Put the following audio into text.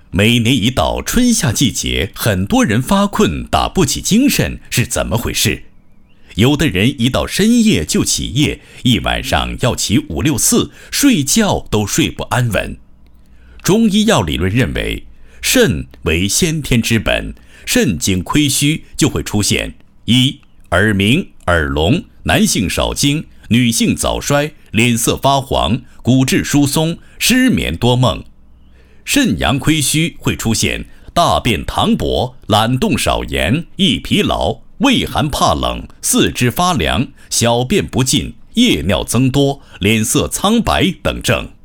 每年一到春夏季节，很多人发困打不起精神，是怎么回事？有的人一到深夜就起夜，一晚上要起5、6次，睡觉都睡不安稳。中医药理论认为，肾为先天之本，肾经亏虚就会出现一、耳鸣、耳聋，男性少精，女性早衰，脸色发黄，骨质疏松，失眠多梦。肾阳亏虚会出现大便溏薄、懒动少言、易疲劳、畏寒怕冷、四肢发凉、小便不尽、夜尿增多、脸色苍白等症。